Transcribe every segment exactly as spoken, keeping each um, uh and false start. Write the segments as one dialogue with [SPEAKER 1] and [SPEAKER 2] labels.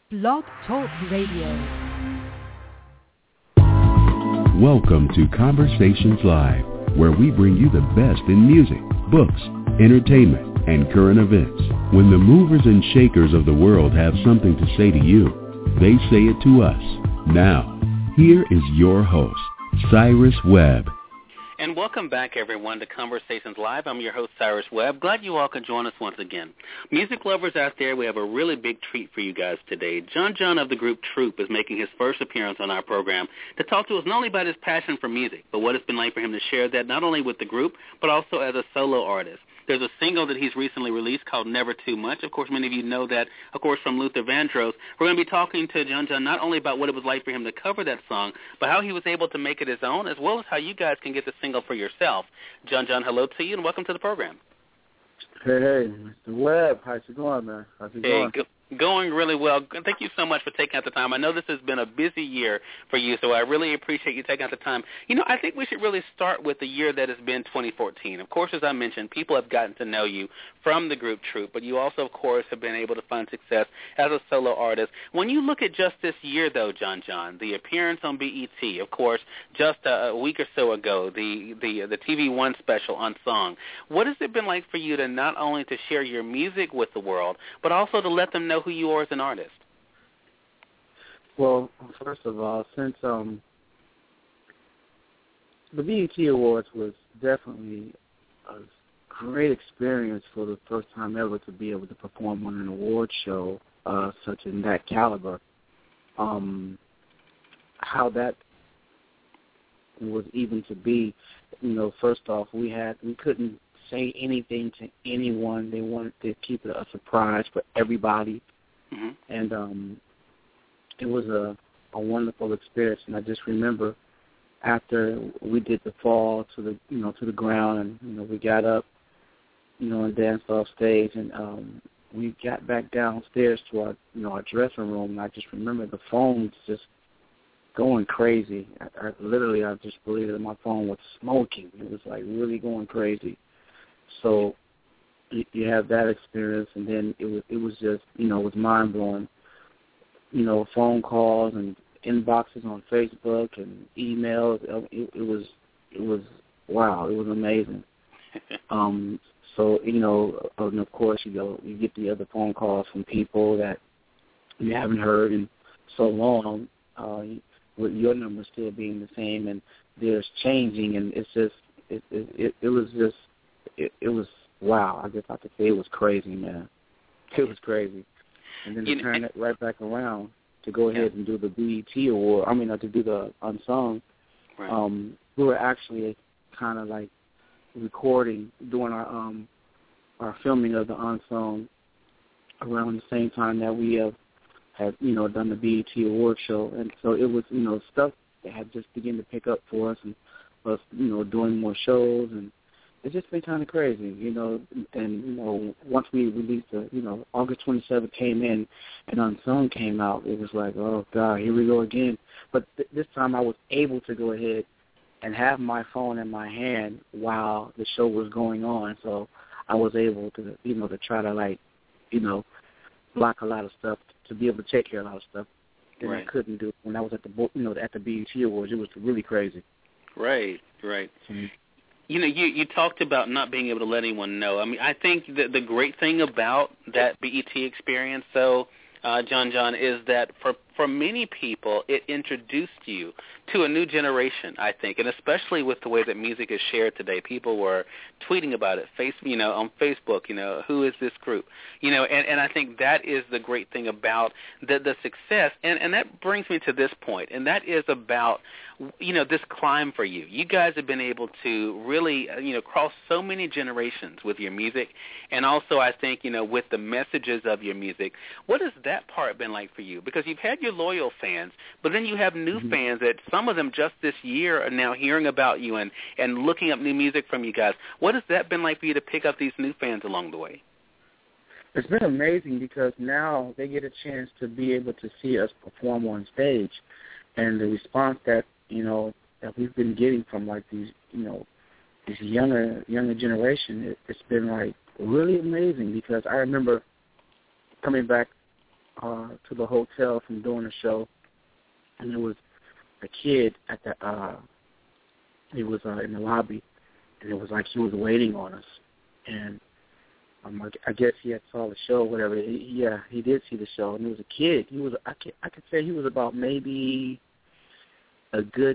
[SPEAKER 1] Blog Talk Radio.
[SPEAKER 2] Welcome to Conversations Live, where we bring you the best in music, books, entertainment, and current events. When the movers and shakers of the world have something to say to you, they say it to us. Now, here is your host, Cyrus Webb.
[SPEAKER 3] And welcome back, everyone, to Conversations Live. I'm your host, Cyrus Webb. Glad you all could join us once again. Music lovers out there, we have a really big treat for you guys today. John John of the group Troop is making his first appearance on our program to talk to us not only about his passion for music, but what it's been like for him to share that not only with the group, but also as a solo artist. There's a single that he's recently released called Never Too Much. Of course, many of you know that, of course, from Luther Vandross. We're going to be talking to John John not only about what it was like for him to cover that song, but how he was able to make it his own, as well as how you guys can get the single for yourself. John John, hello to you, and welcome to the program.
[SPEAKER 4] Hey, hey, Mister Webb, how's it going, man? How's it
[SPEAKER 3] hey,
[SPEAKER 4] going?
[SPEAKER 3] Go- going really well. Thank you so much for taking out the time. I know this has been a busy year for you, so I really appreciate you taking out the time. You know, I think we should really start with the year that has been twenty fourteen. Of course, as I mentioned, people have gotten to know you from the group Troop, but you also, of course, have been able to find success as a solo artist. When you look at just this year, though, John John, the appearance on B E T, of course, just a, a week or so ago, the, the, the T V One special Unsung, what has it been like for you to not only to share your music with the world, but also to let them know who you are as an artist?
[SPEAKER 4] Well, first of all, since um, the B E T Awards was definitely a great experience for the first time ever to be able to perform on an award show uh, such in that caliber. Um, how that was even to be, you know, first off, we had we couldn't say anything to anyone. They wanted to keep it a surprise for everybody. Mm-hmm. And um, it was a, a wonderful experience. And I just remember after we did the fall to the you know to the ground, and you know we got up, you know, and danced off stage, and um, we got back downstairs to our you know our dressing room. And I just remember the phones just going crazy. I, I literally, I just believe that my phone was smoking. It was like really going crazy. So you have that experience, and then it was it was just you know it was mind blowing. You know, phone calls and inboxes on Facebook and emails. It, it was it was wow. It was amazing. um, so you know, and of course you know you get the other phone calls from people that you haven't heard in so long. Uh, with your number still being the same, and there's changing, and it's just it it, it, it was just. It, it was, wow, I guess I could say it was crazy, man. It was crazy. And then to you turn know, it right back around to go ahead yeah. and do the B E T Award, I mean, uh, to do the Unsung, right. um, we were actually kind of like recording, doing our um, our filming of the Unsung around the same time that we have had, you know, done the B E T Award show. And so it was, you know, stuff that had just begun to pick up for us, and us, you know, doing more shows, and it's just been kind of crazy, you know, and, you know, once we released the, you know, August twenty-seventh came in and Unsung came out, it was like, oh, God, here we go again. But th- this time I was able to go ahead and have my phone in my hand while the show was going on, so I was able to, you know, to try to, like, you know, block a lot of stuff, to be able to take care of a lot of stuff that right. I couldn't do when I was at the, you know, at the B E T Awards. It was really crazy.
[SPEAKER 3] Right, right.
[SPEAKER 4] Mm-hmm.
[SPEAKER 3] You know, you, you talked about not being able to let anyone know. I mean, I think that the great thing about that B E T experience, though, uh, John John, is that for for many people, it introduced you to a new generation, I think, and especially with the way that music is shared today. People were tweeting about it, face, you know, on Facebook, you know, who is this group? You know, and, and I think that is the great thing about the, the success, and, and that brings me to this point, and that is about, you know, this climb for you. You guys have been able to really, you know, cross so many generations with your music, and also I think, you know, with the messages of your music. What has that part been like for you? Because you've had your loyal fans, but then you have new mm-hmm. fans that some of them just this year are now hearing about you and, and looking up new music from you guys. What has that been like for you to pick up these new fans along the way?
[SPEAKER 4] It's been amazing because now they get a chance to be able to see us perform on stage, and the response that, you know, that we've been getting from like these, you know, this younger younger generation, it, it's been like really amazing because I remember coming back uh, to the hotel from doing the show, and there was a kid at the, uh, he was uh, in the lobby, and it was like he was waiting on us. And um, I, I guess he had saw the show or whatever. He, yeah, he did see the show, and it was a kid. He was, I could, I could say he was about maybe a good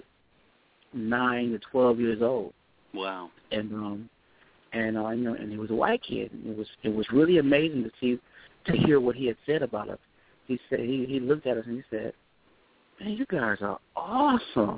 [SPEAKER 4] nine to twelve years old.
[SPEAKER 3] Wow.
[SPEAKER 4] And um, and uh, you know, and he was a white kid. And it was, it was really amazing to see, to hear what he had said about us. He said, he, he looked at us and he said, "Man, you guys are awesome."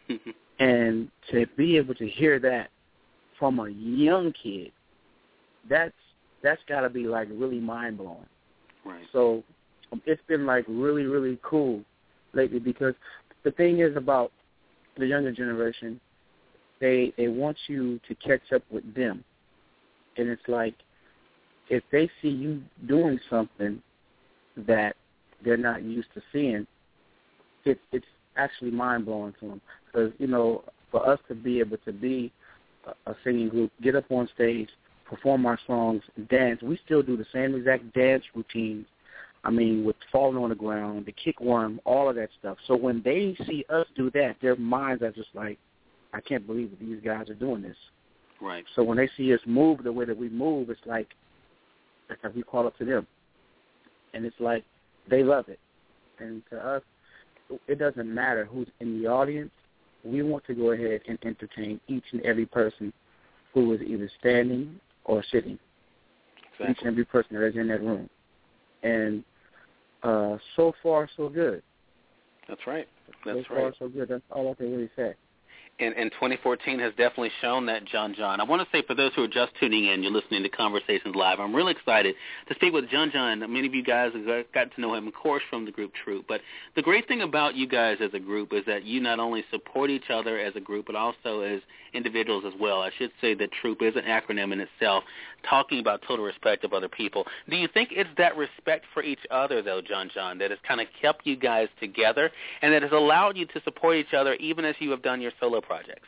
[SPEAKER 4] And to be able to hear that from a young kid, that's that's got to be like really mind blowing.
[SPEAKER 3] Right.
[SPEAKER 4] So um, it's been like really really cool lately, because the thing is about the younger generation, they they want you to catch up with them, and it's like if they see you doing something that they're not used to seeing, it, it's actually mind blowing to them. Because you know, for us to be able to be a, a singing group, get up on stage, perform our songs, dance, we still do the same exact dance routines. I mean, with falling on the ground, the kick worm, all of that stuff. So when they see us do that, their minds are just like, I can't believe that these guys are doing this.
[SPEAKER 3] Right.
[SPEAKER 4] So when they see us move the way that we move, it's like, it's like we call up to them. And it's like they love it. And to us, it doesn't matter who's in the audience. We want to go ahead and entertain each and every person who is either standing or sitting.
[SPEAKER 3] Exactly.
[SPEAKER 4] Each and every person that is in that room. And uh, so far, so good.
[SPEAKER 3] That's right. That's
[SPEAKER 4] so
[SPEAKER 3] right.
[SPEAKER 4] far, so good. That's all I can really say.
[SPEAKER 3] And, and twenty fourteen has definitely shown that, John John. I want to say, for those who are just tuning in, you're listening to Conversations Live, I'm really excited to speak with John John. Many of you guys have got to know him, of course, from the group Troop. But the great thing about you guys as a group is that you not only support each other as a group, but also as individuals as well. I should say that Troop is an acronym in itself, talking about total respect of other people. Do you think it's that respect for each other, though, John John, that has kind of kept you guys together and that has allowed you to support each other even as you have done your solo projects?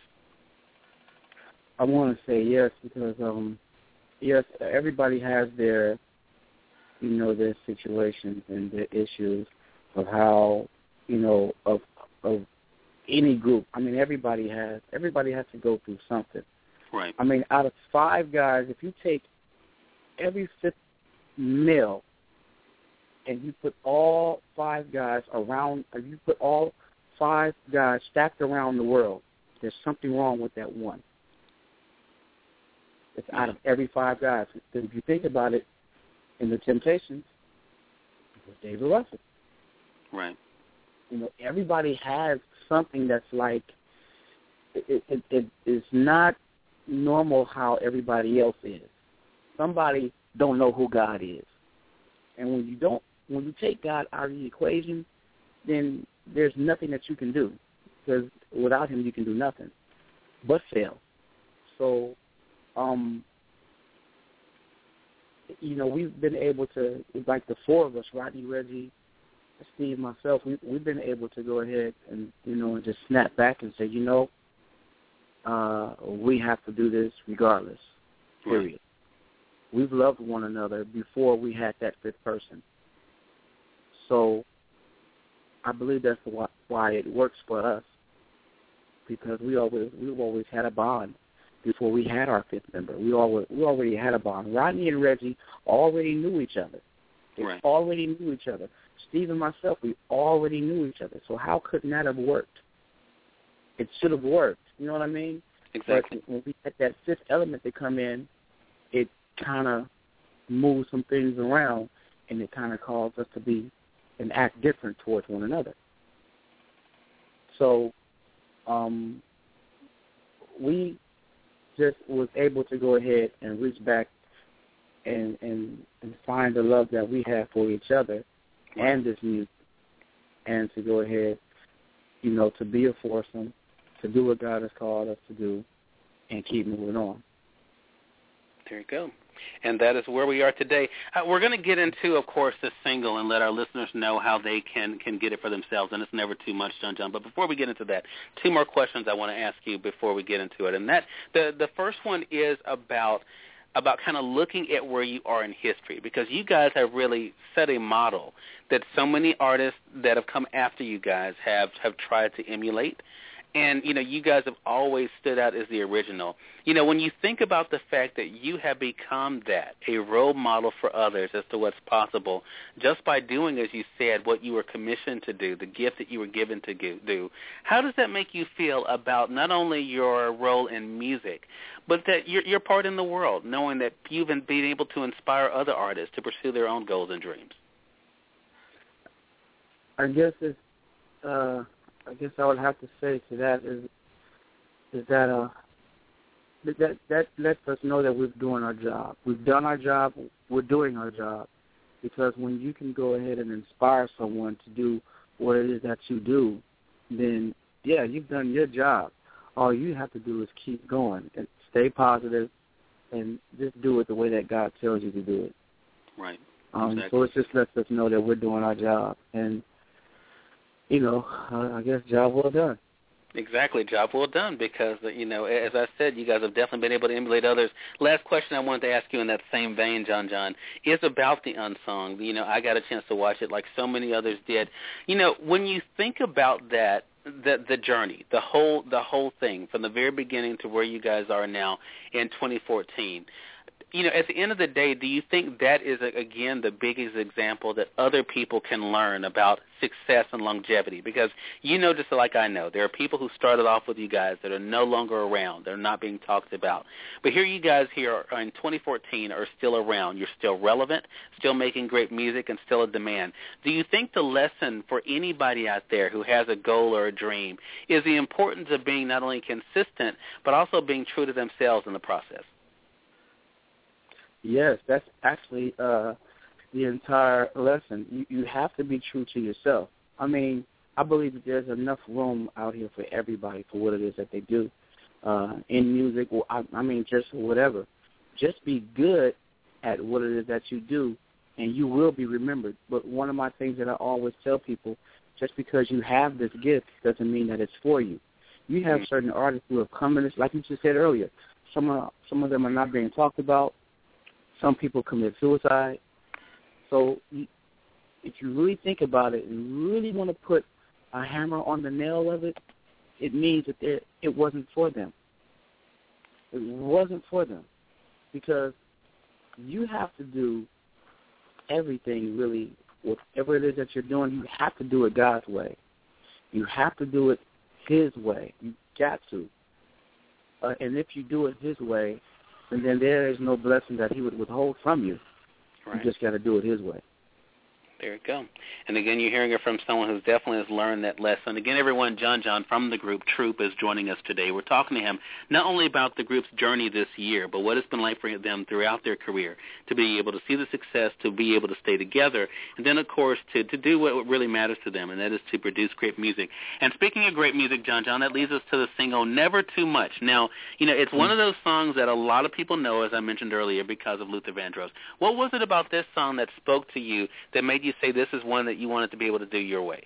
[SPEAKER 4] I want to say yes, because um, yes, everybody has their, you know, their situations and their issues of how, you know, of of any group. I mean, everybody has everybody has to go through something.
[SPEAKER 3] Right.
[SPEAKER 4] I mean, out of five guys, if you take every fifth male and you put all five guys around, if you put all five guys stacked around the world, there's something wrong with that one. It's out of every five guys. Because if you think about it, in the Temptations, it was David Russell.
[SPEAKER 3] Right.
[SPEAKER 4] You know, everybody has something that's like, it, it, it is not normal how everybody else is. Somebody don't know who God is. And when you don't, when you take God out of the equation, then there's nothing that you can do. Because without him, you can do nothing but fail. So, um, you know, we've been able to, like the four of us, Rodney, Reggie, Steve, myself, we, we've been able to go ahead and, you know, and just snap back and say, you know, uh, we have to do this regardless, period. Right. We've loved one another before we had that fifth person. So I believe that's why it works for us, because we always we've always had a bond before we had our fifth member. We always we already had a bond. Rodney and Reggie already knew each other. They
[SPEAKER 3] right.
[SPEAKER 4] already knew each other. Steve and myself, we already knew each other. So how couldn't that have worked? It should have worked. You know what I mean?
[SPEAKER 3] Exactly.
[SPEAKER 4] But when we had that fifth element to come in, it kind of moved some things around, and it kind of caused us to be and act different towards one another. So um, we just was able to go ahead and reach back and, and, and find the love that we have for each other and this music, and to go ahead, you know, to be a foursome, to do what God has called us to do, and keep moving on.
[SPEAKER 3] There you go. And that is where we are today. Uh, we're going to get into, of course, this single and let our listeners know how they can, can get it for themselves, and it's never too much, John John. But before we get into that, two more questions I want to ask you before we get into it. And that the, the first one is about about kind of looking at where you are in history, because you guys have really set a model that so many artists that have come after you guys have, have tried to emulate. And, you know, you guys have always stood out as the original. You know, when you think about the fact that you have become that, a role model for others as to what's possible, just by doing, as you said, what you were commissioned to do, the gift that you were given to do, how does that make you feel about not only your role in music, but that your, your part in the world, knowing that you've been able to inspire other artists to pursue their own goals and dreams?
[SPEAKER 4] I guess it's... Uh... I guess I would have to say to that is is that uh that that lets us know that we're doing our job. We've done our job. We're doing our job, because when you can go ahead and inspire someone to do what it is that you do, then yeah, you've done your job. All you have to do is keep going and stay positive, and just do it the way that God tells you to do it.
[SPEAKER 3] Right.
[SPEAKER 4] Um,
[SPEAKER 3] exactly.
[SPEAKER 4] So it just lets us know that we're doing our job, and you know, uh, I guess job well done.
[SPEAKER 3] Exactly, job well done, because, you know, as I said, you guys have definitely been able to emulate others. Last question I wanted to ask you in that same vein, John John, is about the unsung. You know, I got a chance to watch it like so many others did. You know, when you think about that, the the journey, the whole the whole thing, from the very beginning to where you guys are now in twenty fourteen, you know, at the end of the day, do you think that is, again, the biggest example that other people can learn about success and longevity? Because you know, just like I know, there are people who started off with you guys that are no longer around. They're not being talked about. But here you guys here in twenty fourteen are still around. You're still relevant, still making great music, and still a demand. Do you think the lesson for anybody out there who has a goal or a dream is the importance of being not only consistent, but also being true to themselves in the process?
[SPEAKER 4] Yes, that's actually uh, the entire lesson. You, you have to be true to yourself. I mean, I believe that there's enough room out here for everybody for what it is that they do uh, in music. Or I, I mean, just whatever. Just be good at what it is that you do, and you will be remembered. But one of my things that I always tell people, just because you have this gift doesn't mean that it's for you. You have certain artists who have come in this, like you just said earlier. Some of, some of them are not being talked about. Some people commit suicide. So if you really think about it and really want to put a hammer on the nail of it, it means that it wasn't for them. It wasn't for them, because you have to do everything, really, whatever it is that you're doing, you have to do it God's way. You have to do it His way. You got to. Uh, and if you do it His way, and then there is no blessing that He would withhold from you. Right. You just got to do it His way.
[SPEAKER 3] There you go. And again, you're hearing it from someone who definitely has learned that lesson. Again, everyone, John John from the group Troop is joining us today. We're talking to him not only about the group's journey this year, but what it's been like for them throughout their career, to be able to see the success, to be able to stay together, and then, of course, to, to do what really matters to them, and that is to produce great music. And speaking of great music, John John, that leads us to the single Never Too Much. Now, you know, it's one of those songs that a lot of people know, as I mentioned earlier, because of Luther Vandross. What was it about this song that spoke to you that made you say this is one that you wanted to be able to do your way?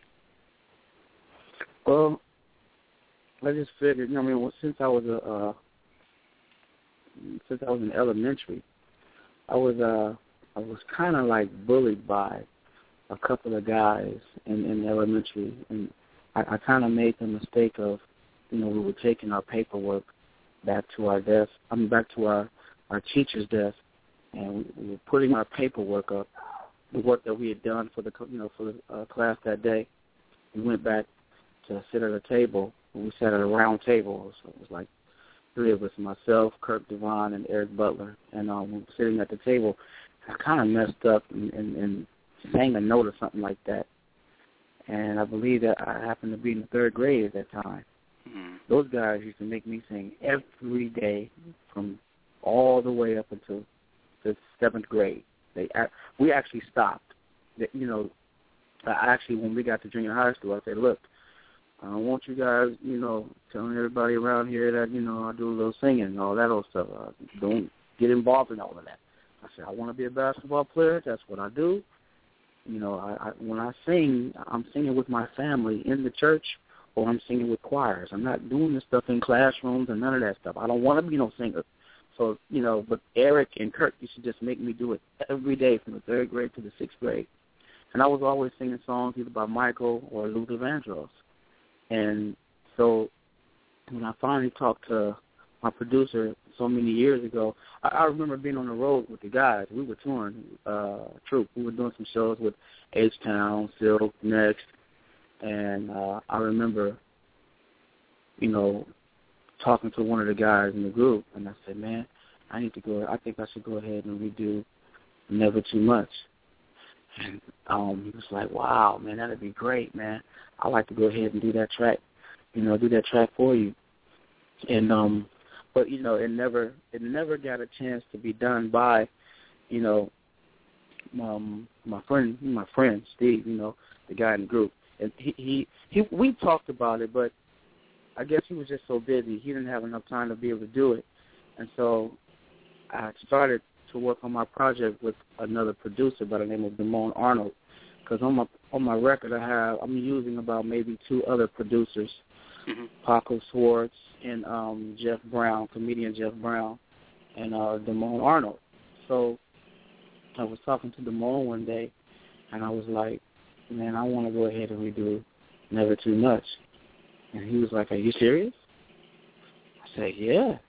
[SPEAKER 4] Well, I just figured, you know, I mean, since I was a, uh, since I was in elementary, I was, uh, I was kind of like bullied by a couple of guys in, in elementary, and I, I kind of made the mistake of, you know, we were taking our paperwork back to our desk, I mean, back to our, our teacher's desk, and we, we were putting our paperwork up, the work that we had done for the, you know, for the uh, class that day. We went back to sit at a table, and we sat at a round table. So it was like three of us, myself, Kirk Devon, and Eric Butler, and um, we were sitting at the table. I kind of messed up and, and, and sang a note or something like that, and I believe that I happened to be in the third grade at that time. Mm-hmm. Those guys used to make me sing every day from all the way up until the seventh grade. They, we actually stopped. You know, I actually, when we got to junior high school, I said, look, I don't want you guys, you know, telling everybody around here that, you know, I do a little singing and all that old stuff. Uh, don't get involved in all of that. I said, I want to be a basketball player. That's what I do. You know, I, I, when I sing, I'm singing with my family in the church, or I'm singing with choirs. I'm not doing this stuff in classrooms and none of that stuff. I don't want to be no singer. So, you know, but Eric and Kirk used to just make me do it every day from the third grade to the sixth grade. And I was always singing songs either by Michael or Luther Vandross. And so when I finally talked to my producer so many years ago, I, I remember being on the road with the guys. We were touring, uh, Troop. We were doing some shows with H-Town, Silk, Next. And uh, I remember, you know, talking to one of the guys in the group, and I said, man, I need to go, I think I should go ahead and redo Never Too Much. And um, he was like, wow, man, that'd be great, man. I'd like to go ahead and do that track, you know, do that track for you. And, um, but, you know, it never, it never got a chance to be done by, you know, um, my friend, my friend, Steve, you know, the guy in the group. And he, he, he, we talked about it, but I guess he was just so busy. He didn't have enough time to be able to do it. And so I started to work on my project with another producer by the name of Damone Arnold. Because on my on my record, I have I'm using about maybe two other producers, mm-hmm. Paco Swartz and um, Jeff Brown, comedian Jeff Brown, and uh, Damone Arnold. So I was talking to Damone one day, and I was like, man, I want to go ahead and redo Never Too Much. And he was like, are you serious? I said, yeah.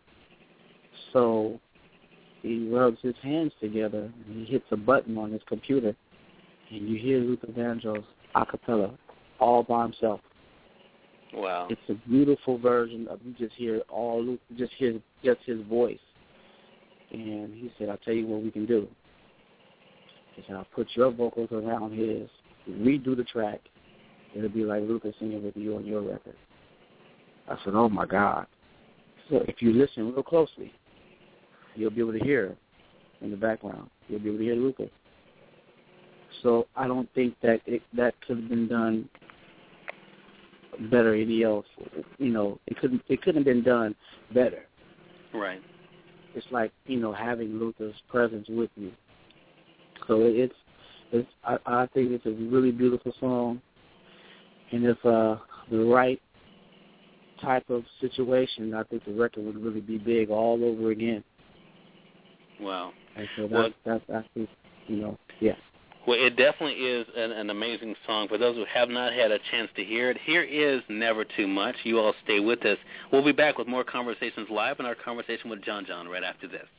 [SPEAKER 4] So he rubs his hands together, and he hits a button on his computer, and you hear Luther Vandross a cappella all by himself.
[SPEAKER 3] Wow.
[SPEAKER 4] It's a beautiful version of, you just hear all, just his, just his voice. And he said, I'll tell you what we can do. He said, I'll put your vocals around his, redo the track. It'll be like Luther singing with you on your record. I said, oh, my God. So if you listen real closely, you'll be able to hear in the background. You'll be able to hear Luther. So I don't think that it, that could have been done better any else. You know, it couldn't it couldn't have been done better.
[SPEAKER 3] Right.
[SPEAKER 4] It's like, you know, having Luther's presence with you. So it's it's I, I think it's a really beautiful song, and if uh, the right type of situation, I think the record would really be big all over again.
[SPEAKER 3] Wow.
[SPEAKER 4] And so that's,
[SPEAKER 3] well,
[SPEAKER 4] that's, that's, that's you know, yeah.
[SPEAKER 3] Well, it definitely is an, an amazing song. For those who have not had a chance to hear it, here is Never Too Much. You all stay with us. We'll be back with more Conversations Live and our conversation with John John right after this.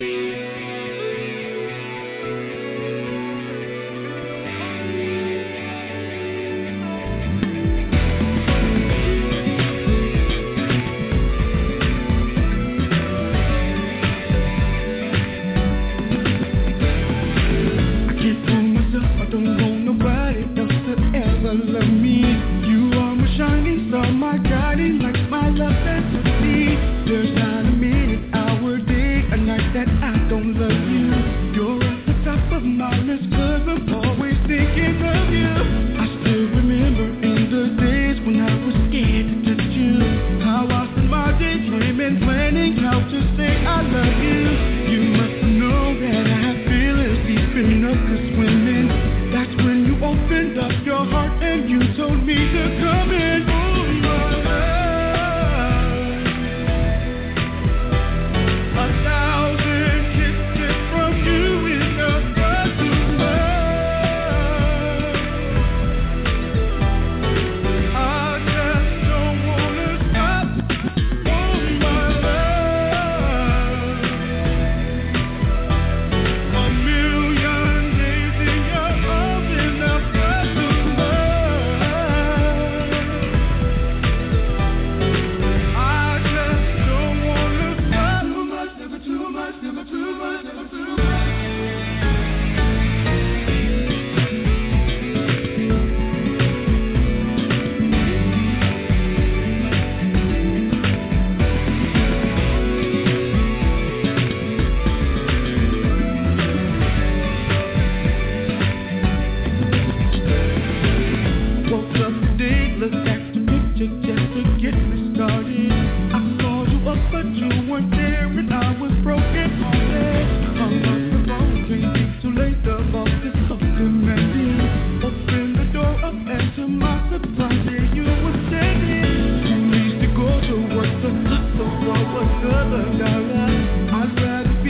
[SPEAKER 1] I'd rather be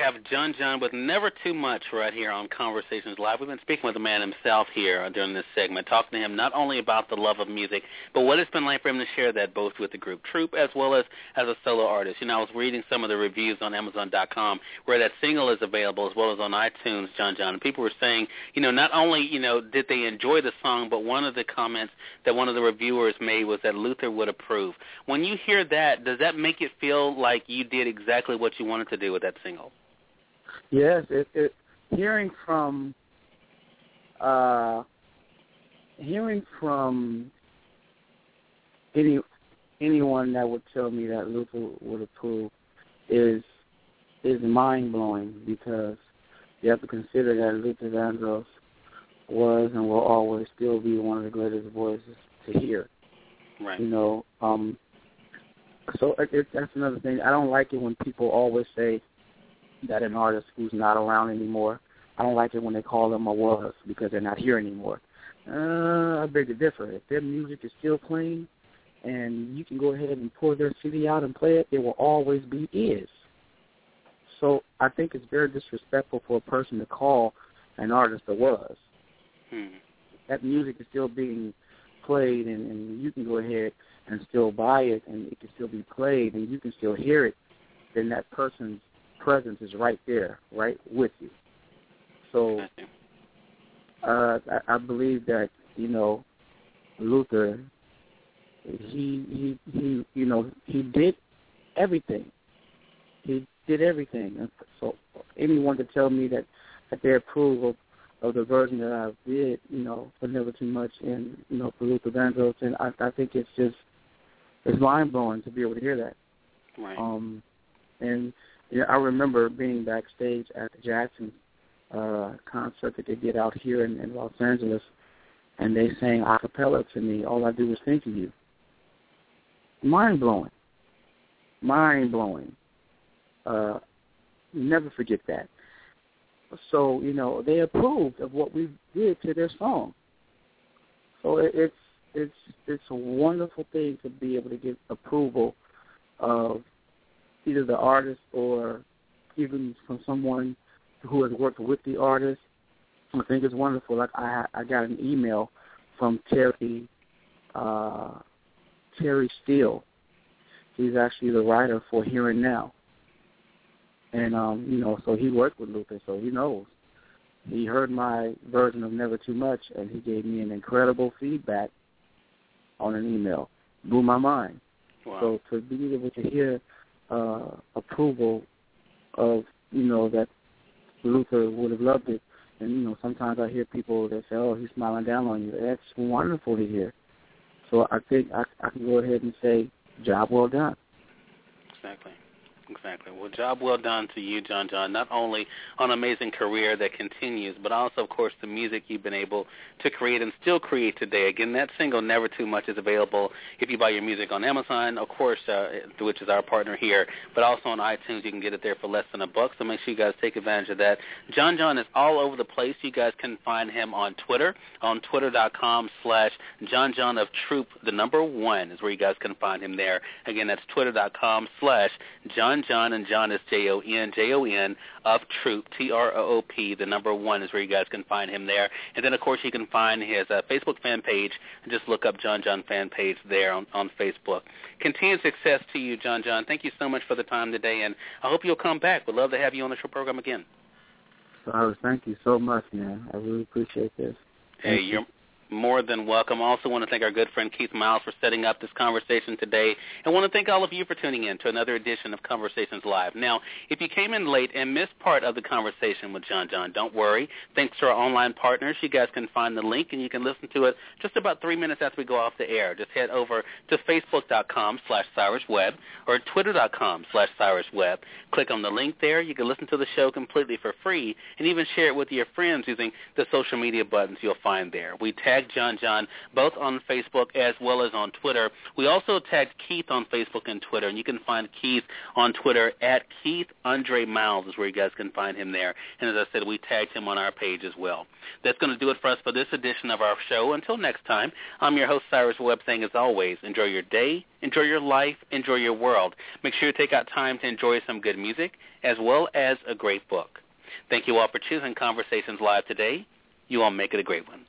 [SPEAKER 3] have John John with Never Too Much right here on Conversations Live. We've been speaking with the man himself here during this segment, talking to him not only about the love of music, but what it's been like for him to share that both with the group Troop as well as as a solo artist. You know, I was reading some of the reviews on Amazon dot com where that single is available as well as on iTunes, John John, and people were saying, you know, not only, you know, did they enjoy the song, but one of the comments that one of the reviewers made was that Luther would approve. When you hear that, does that make it feel like you did exactly what you wanted to do with that single?
[SPEAKER 4] Yes, it, it, hearing from uh, hearing from any anyone that would tell me that Luther would approve is is mind blowing, because you have to consider that Luther Vandross was and will always still be one of the greatest voices to hear.
[SPEAKER 3] Right.
[SPEAKER 4] You know, um, so it, it, that's another thing. I don't like it when people always say that an artist who's not around anymore. I don't like it when they call them a was, because they're not here anymore. Uh, I beg to differ. If their music is still playing and you can go ahead and pull their C D out and play it, it will always be is. So I think it's very disrespectful for a person to call an artist a was.
[SPEAKER 3] Hmm.
[SPEAKER 4] That music is still being played, and, and you can go ahead and still buy it, and it can still be played, and you can still hear it, then that person's presence is right there, right with you. So uh, I, I believe that, you know, Luther, he, he, he, you know, he did everything. He did everything. And so anyone to tell me that, that they approve of, of the version that I did, you know, for Never Too Much, and, you know, for Luther Vandross, and I, I think it's just, it's mind-blowing to be able to hear that.
[SPEAKER 3] Right.
[SPEAKER 4] Um, and yeah, I remember being backstage at the Jackson uh, concert that they did out here in, in Los Angeles, and they sang a cappella to me, All I Do Is Think of You. Mind-blowing. Mind-blowing. Uh, never forget that. So, you know, they approved of what we did to their song. So it, it's it's it's a wonderful thing to be able to get approval of either the artist or even from someone who has worked with the artist. I think it's wonderful. Like I, I got an email from Terry uh, Terry Steele. He's actually the writer for Here and Now, and um, you know, so he worked with Luther, so he knows. He heard my version of Never Too Much, and he gave me an incredible feedback on an email. Blew my mind.
[SPEAKER 3] Wow. So
[SPEAKER 4] to be able to hear uh, approval of, you know, that Luther would have loved it, and, you know, sometimes I hear people that say, oh, he's smiling down on you. That's wonderful to hear. So I think I, I can go ahead and say, job well done.
[SPEAKER 3] Exactly. Exactly. Well, job well done to you, John John, not only on an amazing career that continues, but also, of course, the music you've been able to create and still create today. Again, that single, Never Too Much, is available if you buy your music on Amazon, of course, uh, which is our partner here, but also on iTunes. You can get it there for less than a buck, so make sure you guys take advantage of that. John John is all over the place. You guys can find him on Twitter, on twitter.com slash John John of Troop, the number one is where you guys can find him there. Again, that's twitter.com slash John John, and John is J O N, J O N, of Troop, T R O O P, the number one is where you guys can find him there. And then, of course, you can find his uh, Facebook fan page. Just look up John John fan page there on, on Facebook. Continued success to you, John John. Thank you so much for the time today, and I hope you'll come back. We'd love to have you on the show program again.
[SPEAKER 4] So, thank you so much, man. I really appreciate this.
[SPEAKER 3] Thank hey, you're more than welcome. I also want to thank our good friend Keith Miles for setting up this conversation today, and want to thank all of you for tuning in to another edition of Conversations Live. Now, if you came in late and missed part of the conversation with John John, don't worry. Thanks to our online partners, you guys can find the link, and you can listen to it just about three minutes after we go off the air. Just head over to facebook.com slash Cyrus Webb or twitter.com slash Cyrus Webb. Click on the link there. You can listen to the show completely for free and even share it with your friends using the social media buttons you'll find there. We tag tagged John John both on Facebook as well as on Twitter. We also tagged Keith on Facebook and Twitter, and you can find Keith on Twitter at Keith Andre Miles is where you guys can find him there. And as I said, we tagged him on our page as well. That's going to do it for us for this edition of our show. Until next time, I'm your host, Cyrus Webb, saying as always, enjoy your day, enjoy your life, enjoy your world. Make sure you take out time to enjoy some good music as well as a great book. Thank you all for choosing Conversations Live today. You all make it a great one.